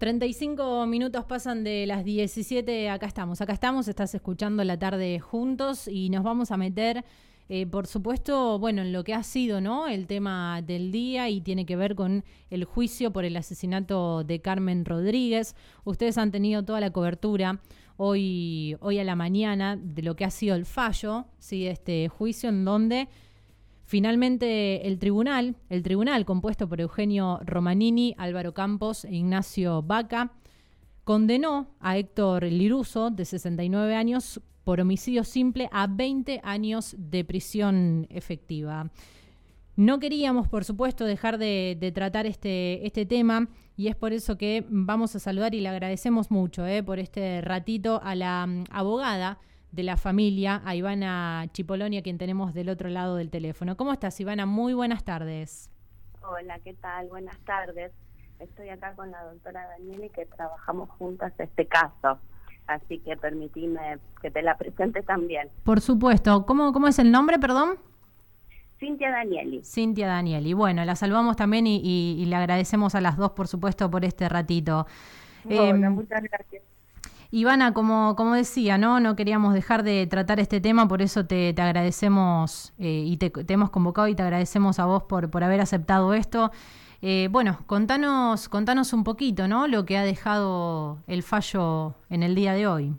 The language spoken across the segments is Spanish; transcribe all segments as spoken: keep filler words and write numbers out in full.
treinta y cinco minutos pasan de las diecisiete, acá estamos, acá estamos, estás escuchando La Tarde Juntos y nos vamos a meter, eh, por supuesto, bueno, en lo que ha sido, ¿no?, el tema del día y tiene que ver con el juicio por el asesinato de Carmen Rodríguez. Ustedes han tenido toda la cobertura hoy, hoy a la mañana de lo que ha sido el fallo, ¿sí?, de este juicio en donde finalmente el tribunal, el tribunal compuesto por Eugenio Romanini, Álvaro Campos e Ignacio Vaca, condenó a Héctor Liruso, de sesenta y nueve años, por homicidio simple a veinte años de prisión efectiva. No queríamos, por supuesto, dejar de, de tratar este, este tema y es por eso que vamos a saludar y le agradecemos mucho eh, por este ratito a la um, abogada de la familia, a Ivana Chipoloni, a quien tenemos del otro lado del teléfono. ¿Cómo estás, Ivana? Muy buenas tardes. Hola, ¿qué tal? Buenas tardes. Estoy acá con la doctora Danieli, que trabajamos juntas este caso, así que permitime que te la presente también. Por supuesto. ¿Cómo, cómo es el nombre, perdón? Cintia Danieli. Cintia Danieli. Bueno, la saludamos también y, y, y le agradecemos a las dos, por supuesto, por este ratito. Hola, eh, muchas gracias. Ivana, como, como decía, ¿no? No queríamos dejar de tratar este tema, por eso te, te agradecemos eh, y te, te hemos convocado y te agradecemos a vos por, por haber aceptado esto. Eh, bueno, contanos, contanos un poquito, ¿no?, lo que ha dejado el fallo en el día de hoy.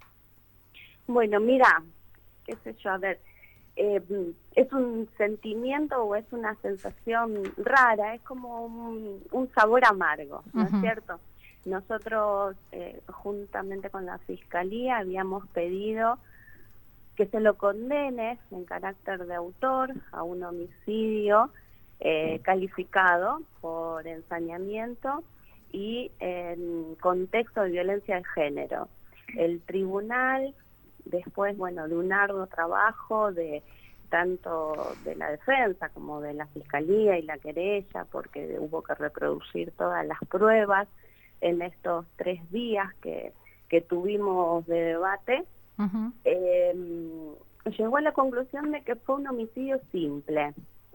Bueno, mira, qué sé yo, a ver, eh, es un sentimiento o es una sensación rara, es como un, un sabor amargo, ¿no uh-huh. es cierto? Nosotros, eh, juntamente con la Fiscalía, habíamos pedido que se lo condene en carácter de autor a un homicidio eh, calificado por ensañamiento y en contexto de violencia de género. El tribunal, después, bueno, de un arduo trabajo de tanto de la defensa como de la Fiscalía y la querella, porque hubo que reproducir todas las pruebas en estos tres días que, que tuvimos de debate, uh-huh. eh, llegó a la conclusión de que fue un homicidio simple.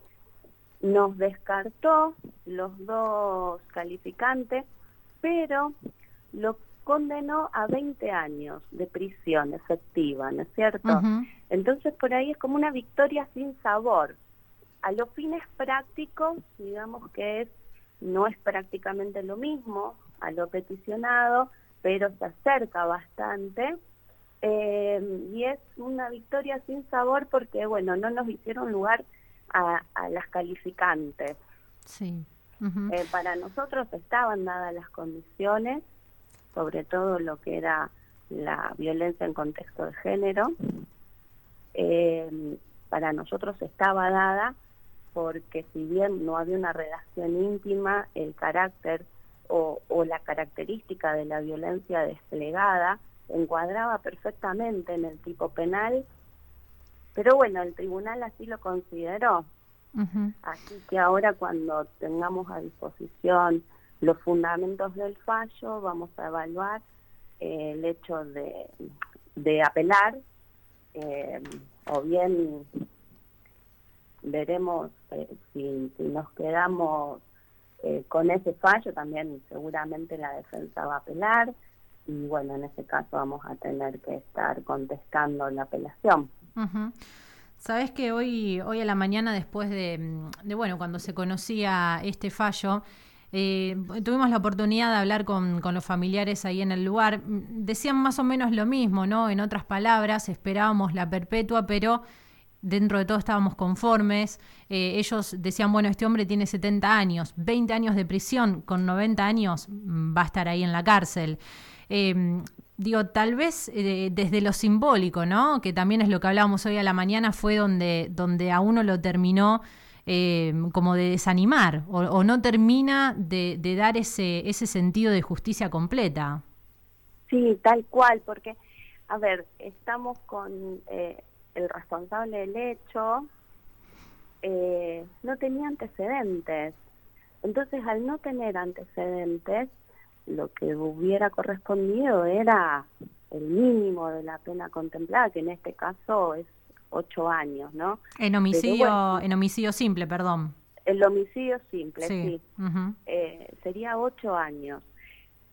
Nos descartó los dos calificantes, pero lo condenó a veinte años de prisión efectiva, ¿no es cierto? Uh-huh. Entonces por ahí es como una victoria sin sabor. A los fines prácticos, digamos que es, no es prácticamente lo mismo a lo peticionado, pero se acerca bastante, eh, y es una victoria sin sabor porque, bueno, no nos hicieron lugar a, a las calificantes. Sí. Uh-huh. Eh, para nosotros estaban dadas las condiciones, sobre todo lo que era la violencia en contexto de género, eh, para nosotros estaba dada porque si bien no había una relación íntima, el carácter O, o la característica de la violencia desplegada encuadraba perfectamente en el tipo penal, pero bueno, el tribunal así lo consideró. Uh-huh. Así que ahora cuando tengamos a disposición los fundamentos del fallo, vamos a evaluar eh, el hecho de, de apelar, eh, o bien veremos eh, si, si nos quedamos Eh, con ese fallo. También seguramente la defensa va a apelar y bueno, en ese caso vamos a tener que estar contestando la apelación. Uh-huh. Sabés que hoy, hoy a la mañana, después de, de bueno, cuando se conocía este fallo, eh, tuvimos la oportunidad de hablar con, con los familiares ahí en el lugar. Decían más o menos lo mismo, ¿no? En otras palabras, esperábamos la perpetua, pero dentro de todo estábamos conformes. Eh, ellos decían, bueno, este hombre tiene setenta años, veinte años de prisión, con noventa años va a estar ahí en la cárcel. Eh, digo, tal vez eh, desde lo simbólico, ¿no?, que también es lo que hablábamos hoy a la mañana, fue donde, donde a uno lo terminó eh, como de desanimar, o, o no termina de, de dar ese, ese sentido de justicia completa. Sí, tal cual, porque, a ver, estamos con Eh, el responsable del hecho eh, no tenía antecedentes. Entonces, al no tener antecedentes, lo que hubiera correspondido era el mínimo de la pena contemplada, que en este caso es ocho años, ¿no? En homicidio, bueno, en homicidio simple, perdón. El homicidio simple, sí. sí. Uh-huh. Eh, sería ocho años.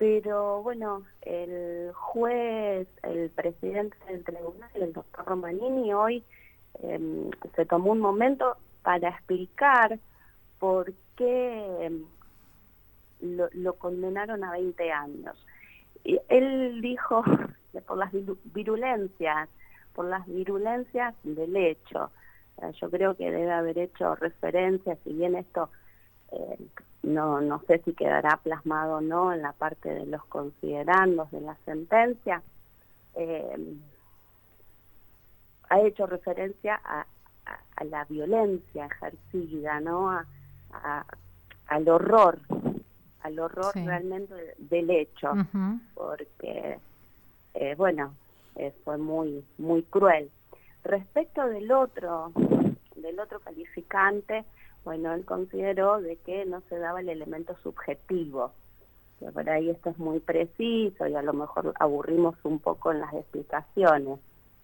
pero bueno, el juez, el presidente del tribunal, el doctor Romanini, hoy eh, se tomó un momento para explicar por qué eh, lo, lo condenaron a veinte años. Y él dijo que por las virulencias, por las virulencias del hecho. Yo creo que debe haber hecho referencia, si bien esto eh, no, no sé si quedará plasmado o no en la parte de los considerandos de la sentencia, eh, ha hecho referencia a, a, a la violencia ejercida, ¿no? A, a, al horror, al horror sí. realmente del hecho, uh-huh. porque, eh, bueno, eh, fue muy, muy cruel. Respecto del otro, del otro calificante, bueno, él consideró de que no se daba el elemento subjetivo, que por ahí esto es muy preciso y a lo mejor aburrimos un poco en las explicaciones.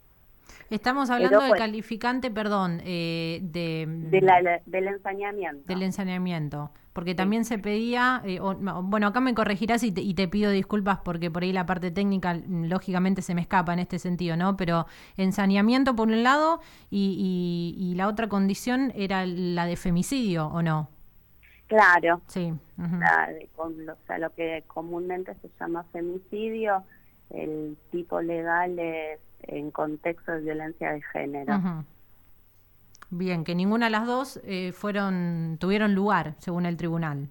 Estamos hablando Pero, del pues, calificante, perdón, eh, de, de la, del ensañamiento. Del ensañamiento, porque sí. también se pedía, eh, o, bueno, acá me corregirás y te, y te pido disculpas porque por ahí la parte técnica lógicamente se me escapa en este sentido, ¿no? Pero ensañamiento por un lado y, y, y la otra condición era la de femicidio, ¿o no? Claro. Sí. Uh-huh. La de, con lo, o sea, lo que comúnmente se llama femicidio, el tipo legal es en contexto de violencia de género. Uh-huh. Bien, que ninguna de las dos eh, fueron tuvieron lugar, según el tribunal.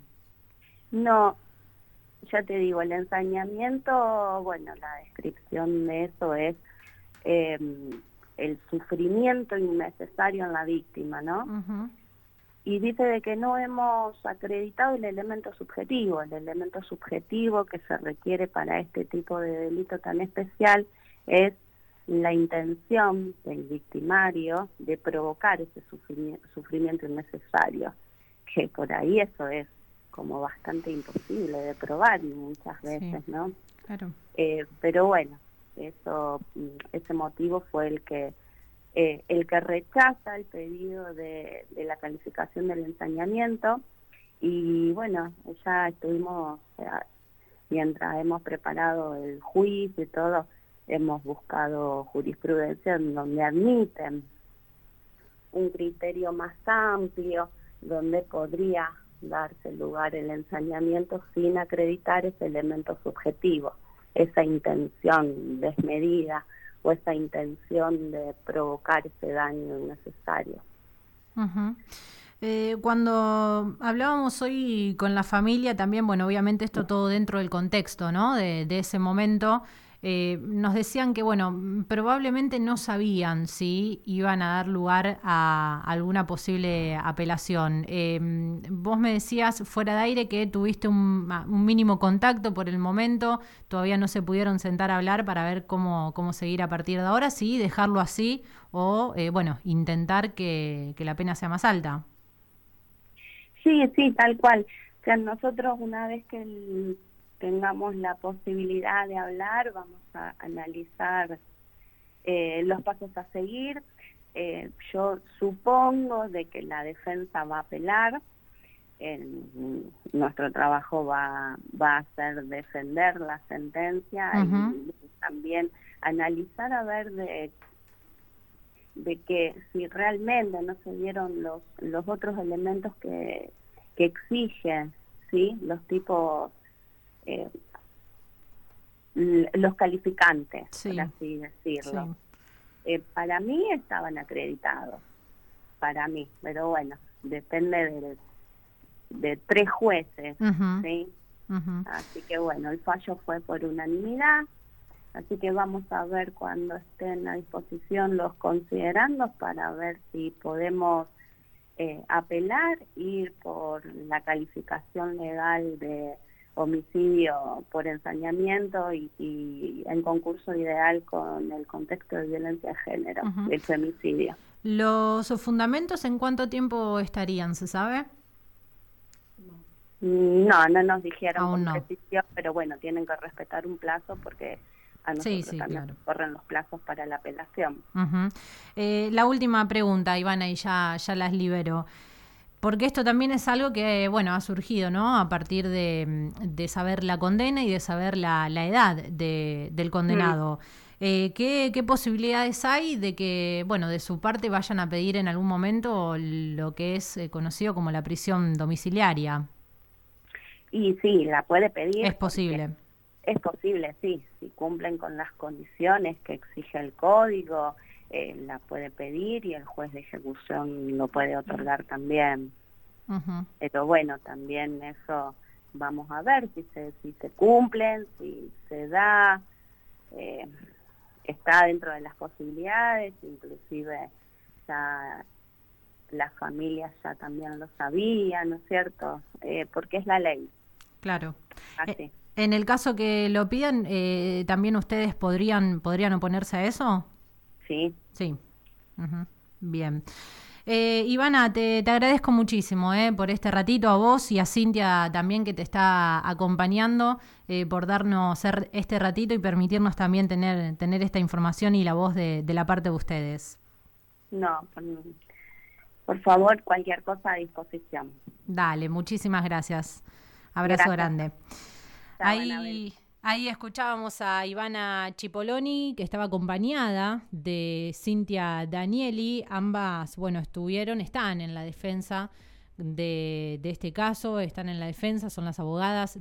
No, ya te digo, el ensañamiento, bueno, la descripción de eso es eh, el sufrimiento innecesario en la víctima, ¿no? Uh-huh. Y dice de que no hemos acreditado el elemento subjetivo, el elemento subjetivo que se requiere para este tipo de delito tan especial es la intención del victimario de provocar ese sufrimiento, sufrimiento innecesario, que por ahí eso es como bastante imposible de probar muchas veces, sí, ¿no? Claro. Eh, pero bueno, eso, ese motivo fue el que eh, el que rechaza el pedido de, de la calificación del ensañamiento y bueno, ya estuvimos, o sea, mientras hemos preparado el juicio y todo, hemos buscado jurisprudencia en donde admiten un criterio más amplio, donde podría darse lugar el ensañamiento sin acreditar ese elemento subjetivo, esa intención desmedida o esa intención de provocar ese daño innecesario. Uh-huh. Eh, cuando hablábamos hoy con la familia también, bueno, obviamente esto todo dentro del contexto, ¿no? De, de ese momento, eh, nos decían que, bueno, probablemente no sabían si iban a dar lugar a alguna posible apelación. Eh, vos me decías fuera de aire que tuviste un, un mínimo contacto por el momento, todavía no se pudieron sentar a hablar para ver cómo, cómo seguir a partir de ahora, sí, dejarlo así o, eh, bueno, intentar que, que la pena sea más alta. Sí, sí, tal cual. O sea, nosotros una vez que el, tengamos la posibilidad de hablar, vamos a analizar eh, los pasos a seguir. Eh, yo supongo de que la defensa va a apelar. El, nuestro trabajo va, va a ser defender la sentencia uh-huh. y también analizar a ver de de que si realmente no se dieron los los otros elementos que, que exigen, ¿sí? Los tipos, eh, los calificantes, sí, por así decirlo. Sí. Eh, para mí estaban acreditados, para mí, pero bueno, depende de, de tres jueces, uh-huh. ¿sí? Uh-huh. Así que bueno, el fallo fue por unanimidad. Así que vamos a ver cuando estén a disposición los considerandos para ver si podemos eh, apelar, ir por la calificación legal de homicidio por ensañamiento y, y en concurso ideal con el contexto de violencia de género, uh-huh. el femicidio. ¿Los fundamentos en cuánto tiempo estarían, se sabe? No, no nos dijeron Aún con no. precisión, pero bueno, tienen que respetar un plazo porque a nosotros sí, sí, también claro. corren los plazos para la apelación. Uh-huh. Eh, la última pregunta, Ivana, y ya, ya las libero. Porque esto también es algo que, bueno, ha surgido, ¿no? A partir de, de saber la condena y de saber la, la edad de, del condenado. Mm. Eh, ¿qué, ¿Qué posibilidades hay de que, bueno, de su parte vayan a pedir en algún momento lo que es eh, conocido como la prisión domiciliaria? Y sí, la puede pedir. Es posible. Es posible, sí. Si cumplen con las condiciones que exige el código, eh, la puede pedir y el juez de ejecución lo puede otorgar también. Uh-huh. Pero bueno, también eso vamos a ver si se, si se cumplen, si se da... Eh, está dentro de las posibilidades, inclusive ya las familias ya también lo sabían, ¿no es cierto? Eh, porque es la ley. Claro. Así. Eh, en el caso que lo pidan, eh, ¿también ustedes podrían podrían oponerse a eso? Sí. Sí. Uh-huh. Bien. Eh, Ivana, te, te agradezco muchísimo eh, por este ratito, a vos y a Cintia también que te está acompañando, eh, por darnos este ratito y permitirnos también tener, tener esta información y la voz de, de la parte de ustedes. No, por, por favor, cualquier cosa a disposición. Dale, muchísimas gracias. Abrazo gracias. Grande. Chao, Ahí... Ahí escuchábamos a Ivana Cipolloni, que estaba acompañada de Cintia Danieli. Ambas, bueno, estuvieron, están en la defensa de, de este caso, están en la defensa, son las abogadas